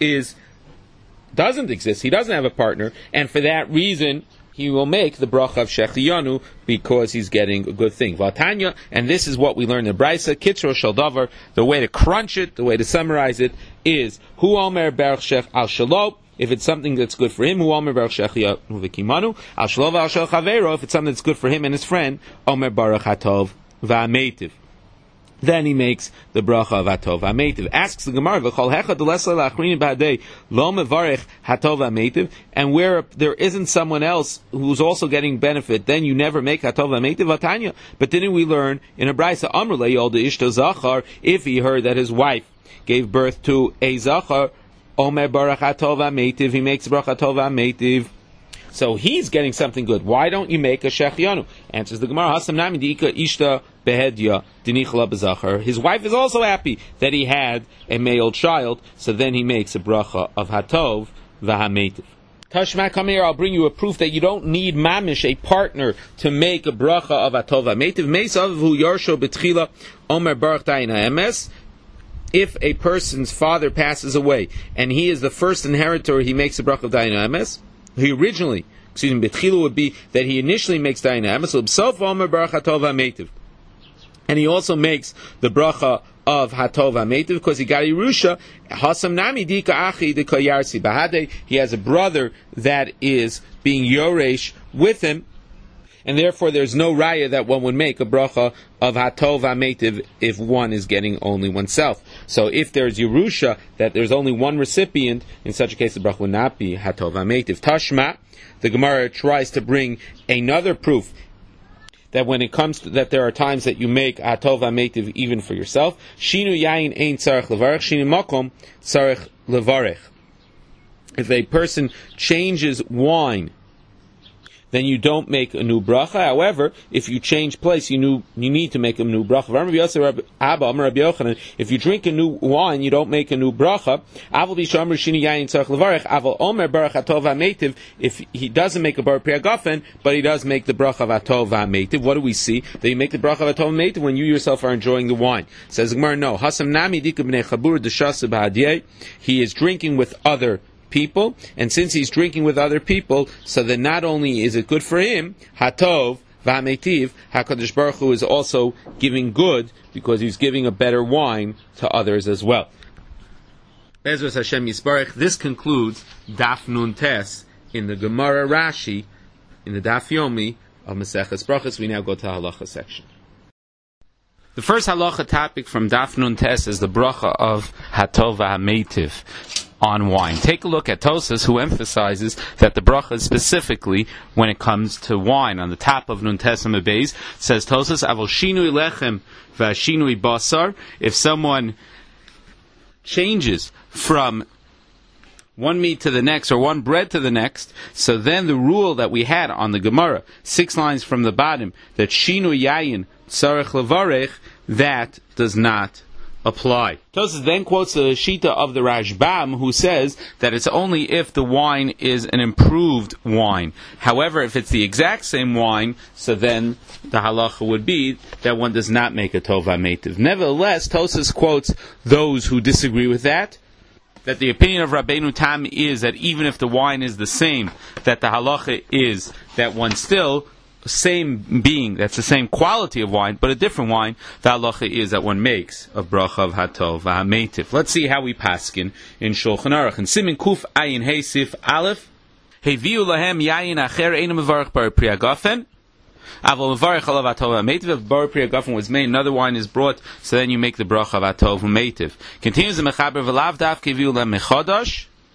doesn't exist. He doesn't have a partner, and for that reason, he will make the bracha of Shechiyanu because he's getting a good thing. Vatanya, and this is what we learn in the Brisa, Kitzro Shel Davar, the way to crunch it, the way to summarize it, is, Hu Omer Berach Shech Al Shalo, if it's something that's good for him, Hu Omer Berach Shechiyanu V'Kimanu, Al Shalo V'Al Shel Chavero, if it's something that's good for him and his friend, Omer Barach Hatov V'Ameitiv. Then he makes the bracha of Hatov HaMeitiv. Asks the Gemara, V'chol hechad l'esla l'achrin b'hadei lo mevarech Hatov HaMeitiv, and where there isn't someone else who's also getting benefit, then you never make Hatov HaMeitiv, Vatanya. But didn't we learn in a Brisa, Amr le'yol de'ishto zachar, if he heard that his wife gave birth to a zachar, Omer barach Hatov HaMeitiv, he makes bracha Hatov HaMeitiv. So he's getting something good. Why don't you make a Shechianu? Answers the Gemara, Hasam nami di'ika ishta behedya dinichala b'zachar. His wife is also happy that he had a male child, so then he makes a bracha of Hatov v'hameitiv. Tashma, come here, I'll bring you a proof that you don't need mamish, a partner, to make a bracha of Hatov v'hameitiv. Meisav hu yarsho b'tchila omer baruch dayin ha'emes. If a person's father passes away, and he is the first inheritor, he makes a bracha of dayin ha'emes. Betchilu would be that he initially makes dayin ha'emes, so himself omer baruch Hatov HaMeitiv. And he also makes the bracha of Hatov HaMeitiv because he got Yerusha. Hasam nami dika achi dika yarsi bahade. He has a brother that is being yoresh with him, and therefore there's no raya that one would make a bracha of Hatov HaMeitiv if one is getting only oneself. So if there's Yerusha, that there's only one recipient, in such a case the bracha would not be Hatov HaMeitiv. Tashma, the Gemara tries to bring another proof that when it comes to that there are times that you make Hatov HaMeitiv even for yourself. Shinu yayin ein tzarech levarech, shinu makom tzarech levarech. If a person changes wine, then you don't make a new bracha. However, if you change place, you need to make a new bracha. If you drink a new wine, you don't make a new bracha. If he doesn't make a bar priagafen, but he does make the bracha of Hatov HaMeitiv, what do we see? That you make the bracha of Hatov HaMeitiv when you yourself are enjoying the wine. Says Gemara, no. He is drinking with other people, and since he's drinking with other people, so then not only is it good for him, Hatov v'hameitiv, HaKadosh Baruch Hu is also giving good because he's giving a better wine to others as well. Bezras Hashem Yisbarach. This concludes Daf Nun Tes in the Gemara Rashi in the Daf Yomi of Maseches Brachos. We now go to the halacha section. The first halacha topic from Daf Nun Tes is the bracha of Hatov v'hameitiv on wine. Take a look at Tosas, who emphasizes that the bracha is specifically when it comes to wine. On the top of Nun Tes Amud Beis says Tosas, Avol shinui lechem v'shinui basar. If someone changes from one meat to the next or one bread to the next, so then the rule that we had on the Gemara, 6 lines from the bottom, that shinui yayin tzarech levarech, that does not apply. Tosas then quotes the Shita of the Rashbam, who says that it's only if the wine is an improved wine. However, if it's the exact same wine, so then the halacha would be that one does not make a Tov HaMeitiv. Nevertheless, Tosas quotes those who disagree with that the opinion of Rabbeinu Tam is that even if the wine is the same, that the halacha is that one still, same being, that's the same quality of wine, but a different wine, the halacha is that one makes a bracha of Hatov HaMeitiv. Let's see how we paskin in Shulchan Aruch. In Simin Kuf Ayin Hey Sif Aleph, Heviu lahem yayin acher einu mevarach bar priagafen, avol mevarach alav Hatov HaMeitiv. If bar priagafen was made, another wine is brought, so then you make the bracha of Hatov HaMeitiv. Continues the Mechaber v'lav daf keviu lahem mechadash,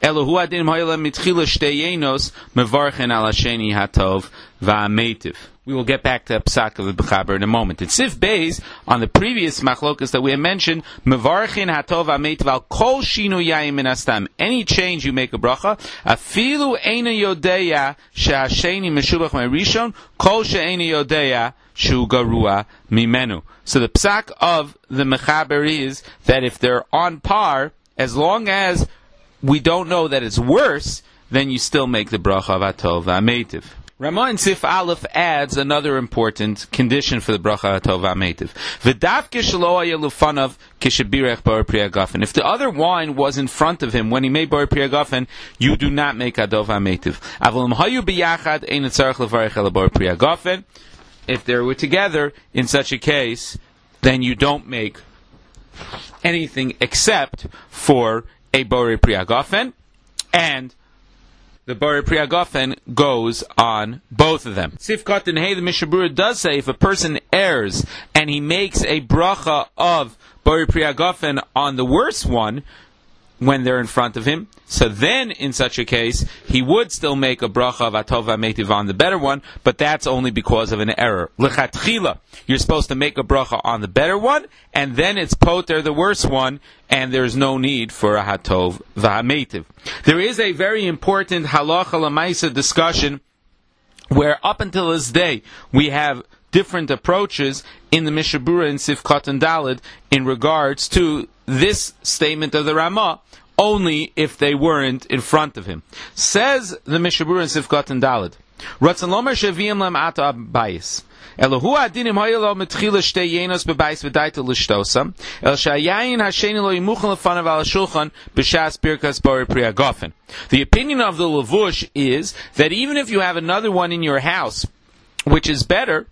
Elohu adinim hoyle mitchila shteyenos mevarchen al hasheni hatov va'ametiv. We will get back to Psak of the Bechaber in a moment. In Sif Beis, on the previous machlokas that we have mentioned, mevarchen hatov va'ametiv al kol shinu yayim min astam. Any change you make a bracha, afilu eina yodeya she'hasheni meshubach me'rishon, kol she'eina yodeya shu garua mimenu. So the Psak of the Mechaber is that if they're on par, as long as we don't know that it's worse, then you still make the bracha of hatov va'ametiv. Ramah in Sif Aleph adds another important condition for the bracha hatov va'ametiv. V'davke shelo haya lufanav kishabirech bar pri hagafen. If the other wine was in front of him when he made bar pri hagafen, you do not make hatov va'ametiv. Avol im hayu biyachad ein tzarich levarech el bar pri hagafen. If they were together in such a case, then you don't make anything except for a bar pri hagafen, and the Bari Pri Hagafen goes on both of them. Sif Katan Hey, the Mishnah Berurah does say if a person errs and he makes a bracha of Bari Pri Hagafen on the worst one when they're in front of him, so then in such a case he would still make a bracha of hatov va'ametiv on the better one, but that's only because of an error. L'chatchila, you're supposed to make a bracha on the better one, and then it's poter the worst one, and there's no need for a hatov va'ametiv. There is a very important halacha l'maisa discussion where up until this day we have different approaches in the Mishnah Berurah in Sif Katan Daled in regards to this statement of the Ramah, only if they weren't in front of him. Says the Mishnah Berurah in Sif Katan Daled, Ratzon lomer sheviim lam ata bayis. Elohu adinim hayelo mitchila shtei yenos bebayis v'daita l'shtosam. El shayayin hasheni lo yimuchen lefanav al shulchan b'shas birkas bari pri hagafen. The opinion of the Levush is that even if you have another one in your house, which is better,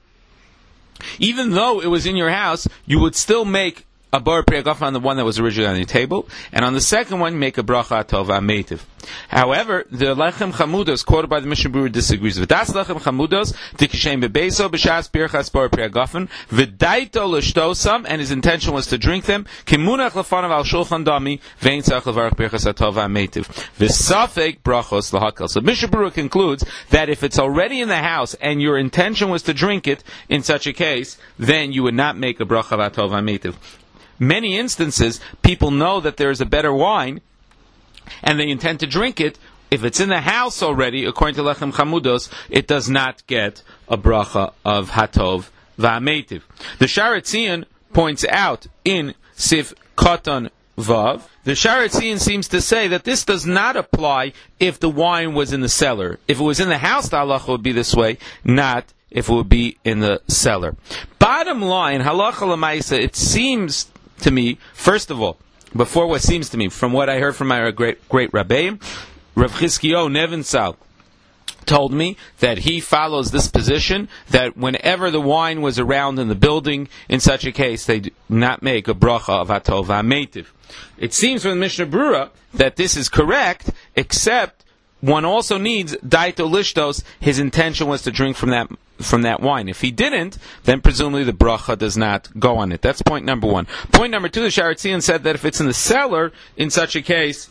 even though it was in your house, you would still make a bar pri hagafen on the one that was originally on the table, and on the second one, make a bracha hatov va'ametiv. However, the Lechem Chamudos, quoted by the Mishnah Berurah, disagrees with das Lechem Chamudos, dikishem bebeso b'shas birchas bar pri hagafen, v'daito l'shtosam, and his intention was to drink them, kimunach lefanav al shulchan dami, vein tzarich levarach birchas hatov va'ametiv. V'safek brachos lahakal. So Mishnah Berurah concludes that if it's already in the house and your intention was to drink it, in such a case, then you would not make a bracha of hatov va'ametiv. Many instances, people know that there is a better wine, and they intend to drink it. If it's in the house already, according to Lechem Chamudos, it does not get a bracha of hatov va'ametiv. The Sharet Zion points out in Sif Katan Vav, the Sharet Zion seems to say that this does not apply if the wine was in the cellar. If it was in the house, the halacha would be this way, not if it would be in the cellar. Bottom line, halacha l'maisa, it seems to me, first of all, before what seems to me, from what I heard from my great Rabbeim, Rav Chizkiyo Nevinsal told me that he follows this position, that whenever the wine was around in the building, in such a case, they do not make a bracha of hatov va'ametiv. It seems from the Mishnah Berurah that this is correct, except one also needs daito lishtos. His intention was to drink from that wine. If he didn't, then presumably the bracha does not go on it. That's point number one. Point number two, the Sharet Zion said that if it's in the cellar, in such a case,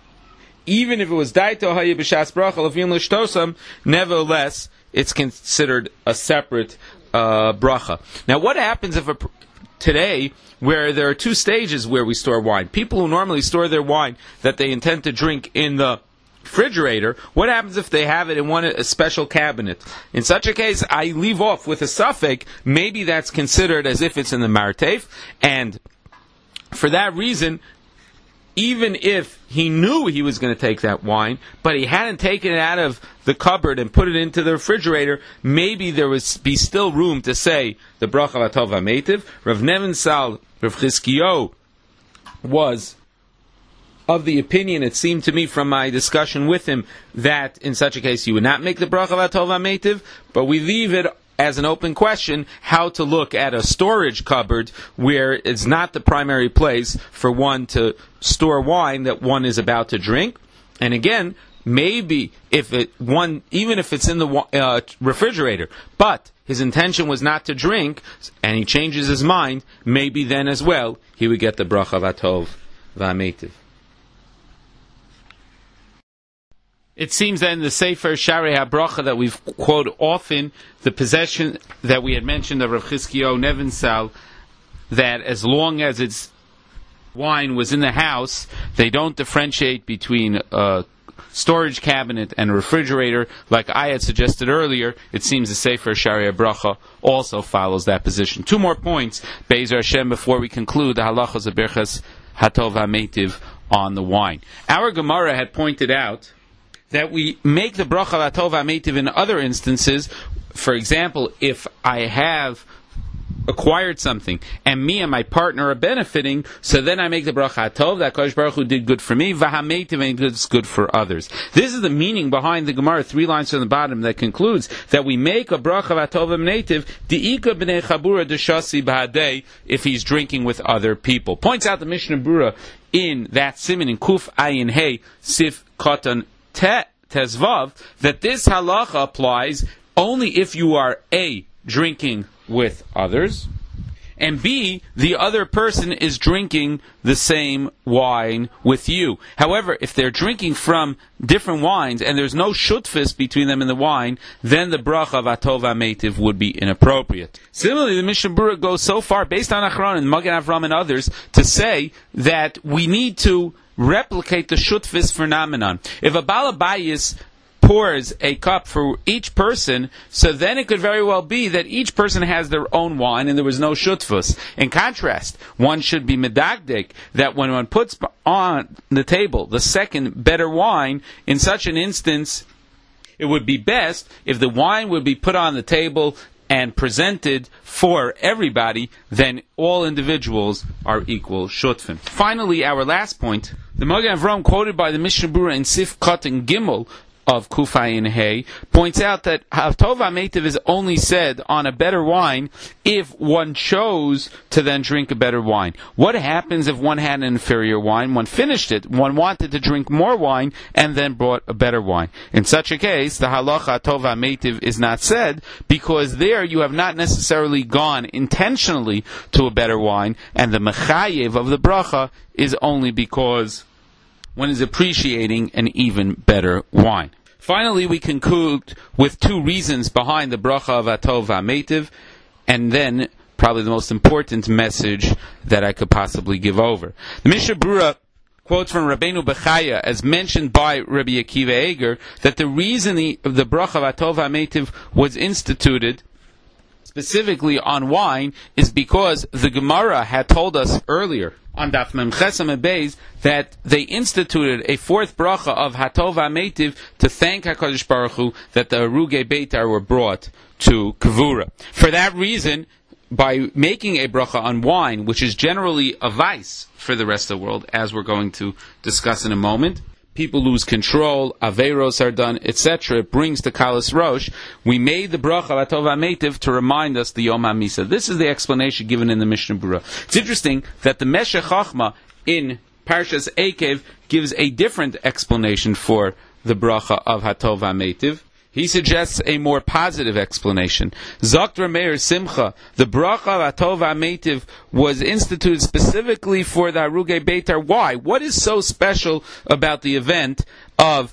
even if it was daito hayi b'shas bracha lefim lishtosam, nevertheless, it's considered a separate bracha. Now, what happens if today, where there are two stages where we store wine? People who normally store their wine that they intend to drink in the refrigerator, what happens if they have it in a special cabinet? In such a case, I leave off with a suffix, maybe that's considered as if it's in the marteif, and for that reason, even if he knew he was going to take that wine, but he hadn't taken it out of the cupboard and put it into the refrigerator, maybe there would be still room to say the bracha of hatov va'ametiv. Rav Nevinsal, Rav Chizkiyo, was of the opinion, it seemed to me from my discussion with him, that in such a case you would not make the bracha of hatov va'ametiv, but we leave it as an open question how to look at a storage cupboard where it's not the primary place for one to store wine that one is about to drink. And again, maybe even if it's in the refrigerator, but his intention was not to drink, and he changes his mind, maybe then as well he would get the bracha of hatov va'ametiv. It seems that in the Sefer Sharei HaBracha that we've quoted often, the possession that we had mentioned of Rav Chizkiyahu Nevinsal, that as long as its wine was in the house, they don't differentiate between a storage cabinet and a refrigerator. Like I had suggested earlier, it seems the Sefer Sharei HaBracha also follows that position. 2 more points, Be'ezer Hashem, before we conclude the halachos of Birchas Hatov HaMeitiv on the wine. Our Gemara had pointed out that we make the bracha Hatov HaMeitiv in other instances. For example, if I have acquired something and me and my partner are benefiting, so then I make the bracha Hatov, that Kodesh Baruch Hu did good for me, v'hameitiv, and it's good for others. This is the meaning behind the Gemara, 3 lines from the bottom, that concludes that we make a bracha Hatov HaMeitiv di'ika b'nei chabura d'shasi b'hadei, if he's drinking with other people. Points out the Mishnah Berurah in that siman in Kuf Ayin Hey Sif Katan Tezvav, that this halacha applies only if you are A, drinking with others, and B, the other person is drinking the same wine with you. However, if they're drinking from different wines and there's no shutfis between them and the wine, then the bracha of Hatov HaMeitiv would be inappropriate. Similarly, the Mishnah Berurah goes so far, based on Achron and Magen Avram and others, to say that we need to replicate the shutfis phenomenon. If a balabayis pours a cup for each person, so then it could very well be that each person has their own wine and there was no shutfus. In contrast, one should be medagdik that when one puts on the table the second better wine, in such an instance, it would be best if the wine would be put on the table and presented for everybody, then all individuals are equal shutfim. Finally, our last point, the Magen Avram quoted by the Mishnah Berurah in Sif Katan Gimel of Kufayin Hay points out that Hatov HaMeitiv is only said on a better wine if one chose to then drink a better wine. What happens if one had an inferior wine, one finished it, one wanted to drink more wine, and then brought a better wine? In such a case, the halacha Hatov HaMeitiv is not said, because there you have not necessarily gone intentionally to a better wine, and the mechayev of the bracha is only because one is appreciating an even better wine. Finally, we conclude with 2 reasons behind the bracha of Hatov HaMeitiv, and then probably the most important message that I could possibly give over. The Mishnah Berurah quotes from Rabbeinu Bechaya, as mentioned by Rabbi Akiva Eger, that the reason the bracha of Hatov HaMeitiv was instituted specifically on wine is because the Gemara had told us earlier on Daf Mem Ches Amud Beis that they instituted a 4th bracha of Hatov HaMeitiv to thank HaKadosh Baruch Hu that the Harugei Beitar were brought to Kavura. For that reason, by making a bracha on wine, which is generally a vice for the rest of the world, as we're going to discuss in a moment, people lose control, averos are done, etc. It brings to Kalas Rosh. We made the bracha of Hatov HaMeitiv to remind us the Yom HaMisa. This is the explanation given in the Mishnah Berurah. It's interesting that the Meshech Chochmah in Parshas Eikev gives a different explanation for the bracha of Hatov HaMeitiv. He suggests a more positive explanation. Zok Meir Simcha, the bracha of Hatov HaMeitiv was instituted specifically for the Harugei Beitar. Why? What is so special about the event of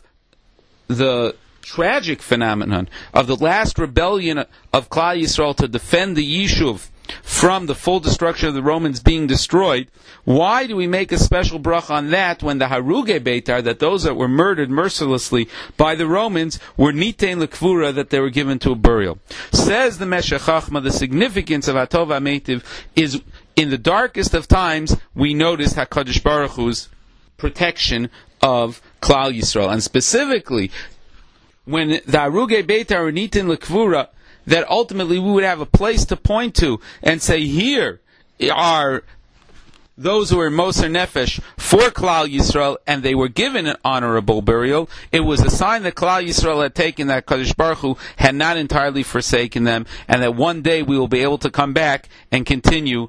the tragic phenomenon of the last rebellion of Klal Yisrael to defend the Yishuv from the full destruction of the Romans being destroyed? Why do we make a special bracha on that when the Harugei Beitar, that those that were murdered mercilessly by the Romans, were nitein lekvura, that they were given to a burial? Says the Meshech Chochmah, the significance of Hatov HaMeitiv is in the darkest of times we notice HaKadosh Baruch Hu's protection of Klal Yisrael, and specifically when the Harugei Beitar were nitein lekvura, that ultimately we would have a place to point to and say, here are those who were Moser Nefesh for Klal Yisrael, and they were given an honorable burial. It was a sign that Klal Yisrael had taken, that Kadosh Baruch Hu had not entirely forsaken them, and that one day we will be able to come back and continue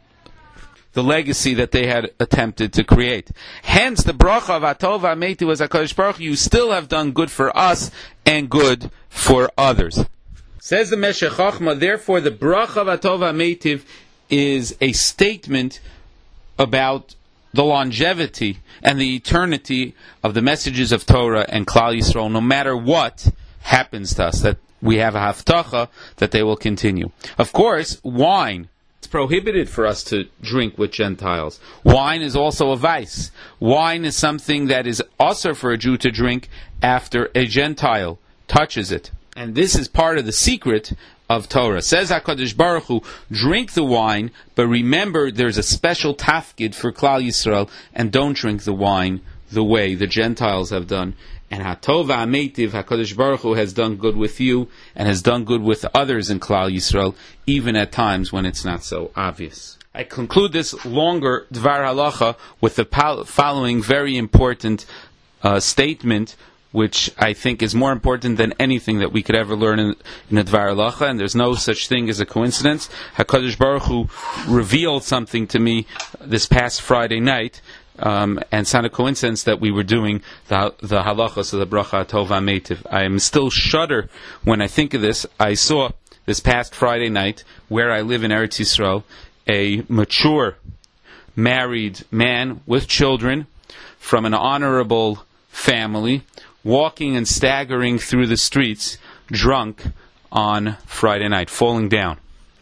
the legacy that they had attempted to create. Hence, the bracha of Hatov HaMeitiv was HaKadosh Baruch Hu, you still have done good for us and good for others. Says the Meshech Chochmah, therefore the bracha of Hatov HaMeitiv is a statement about the longevity and the eternity of the messages of Torah and Klal Yisrael, no matter what happens to us, that we have a haftacha that they will continue. Of course, wine, it's prohibited for us to drink with Gentiles. Wine is also a vice. Wine is something that is also for a Jew to drink after a Gentile touches it. And this is part of the secret of Torah. Says HaKadosh Baruch Hu, drink the wine, but remember there's a special tafkid for Klal Yisrael, and don't drink the wine the way the Gentiles have done. And HaTova HaMeitiv, HaKadosh Baruch Hu has done good with you, and has done good with others in Klal Yisrael, even at times when it's not so obvious. I conclude this longer Dvar Halacha with the following very important statement, which I think is more important than anything that we could ever learn in a Dvar Halacha, and there's no such thing as a coincidence. HaKadosh Baruch Hu revealed something to me this past Friday night, and it's not a coincidence that we were doing the halachos of the bracha Tova Meitiv. I am still shudder when I think of this. I saw this past Friday night, where I live in Eretz Yisrael, a mature, married man with children from an honorable family, walking and staggering through the streets, drunk on Friday night, falling down.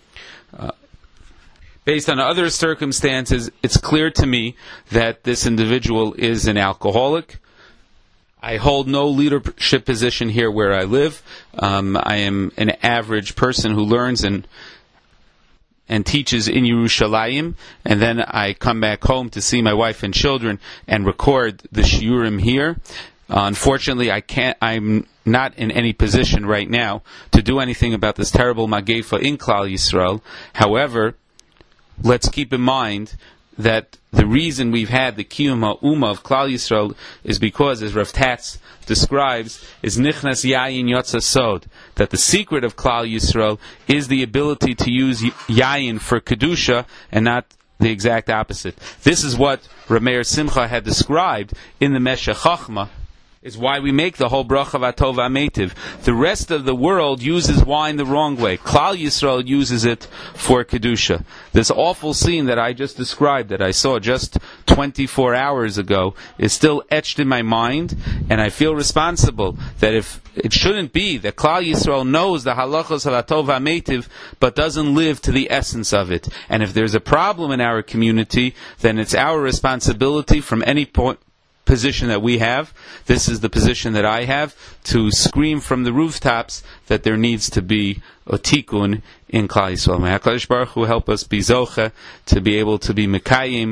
Based on other circumstances, it's clear to me that this individual is an alcoholic. I hold no leadership position here where I live. I am an average person who learns and teaches in Yerushalayim, and then I come back home to see my wife and children and record the shiurim here. Unfortunately, I'm not in any position right now to do anything about this terrible magefa in Klal Yisrael. However, let's keep in mind that the reason we've had the Kiyum HaUmah of Klal Yisrael is because, as Rav Tatz describes, is Nichnas Yayin Yotza Sod, that the secret of Klal Yisrael is the ability to use Yayin for Kedusha and not the exact opposite. This is what Rameir Simcha had described in the Meshech Chochmah, is why we make the whole bracha v'atov v'ameitiv. The rest of the world uses wine the wrong way. Klal Yisrael uses it for Kedusha. This awful scene that I just described, that I saw just 24 hours ago, is still etched in my mind, and I feel responsible that if it shouldn't be that Klal Yisrael knows the halachos of v'atov v'ameitiv, but doesn't live to the essence of it. And if there's a problem in our community, then it's our responsibility from any position that we have, this is the position that I have, to scream from the rooftops that there needs to be a tikkun in Klal Yisrael. May HaKadosh Baruch Hu help us be zoche, to be able to be mekayim,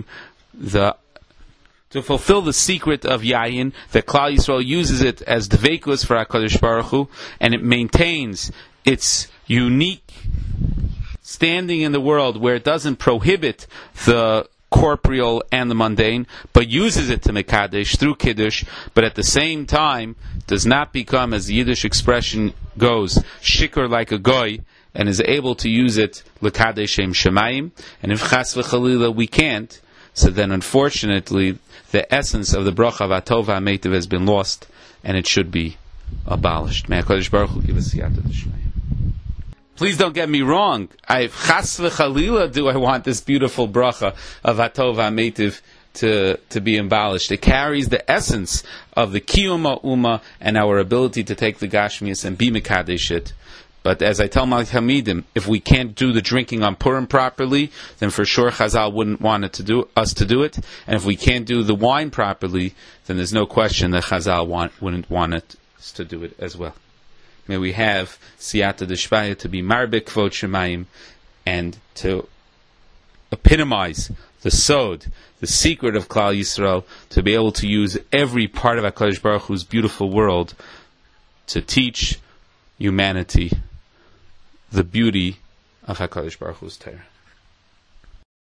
to fulfill the secret of Yayin, that Klal Yisrael uses it as dveikus for HaKadosh Baruch Hu, and it maintains its unique standing in the world where it doesn't prohibit the corporeal and the mundane, but uses it to mekadesh through kiddush, but at the same time does not become, as the Yiddish expression goes, shikr like a goy, and is able to use it l'kadesh shem shemayim. And if chas v'chalila we can't, so then unfortunately the essence of the bracha v'atov v'ameitiv has been lost, and it should be abolished. May HaKadosh Baruch Hu give us siyata d'shmaya. Please don't get me wrong. Chas v'chalila do I want this beautiful bracha of Hatov HaMeitiv to be embellished. It carries the essence of the Kiyum HaUmah and our ability to take the Gashmias and be Mekadesh it. But as I tell my Hamidim, if we can't do the drinking on Purim properly, then for sure Chazal wouldn't want us to do it. And if we can't do the wine properly, then there's no question that Chazal wouldn't want us to do it as well. May we have siyata d'shvaya to be marbek kvod shemayim, and to epitomize the sod, the secret of Klal Yisrael, to be able to use every part of HaKadosh Baruch Hu's beautiful world to teach humanity the beauty of HaKadosh Baruch Hu's Torah.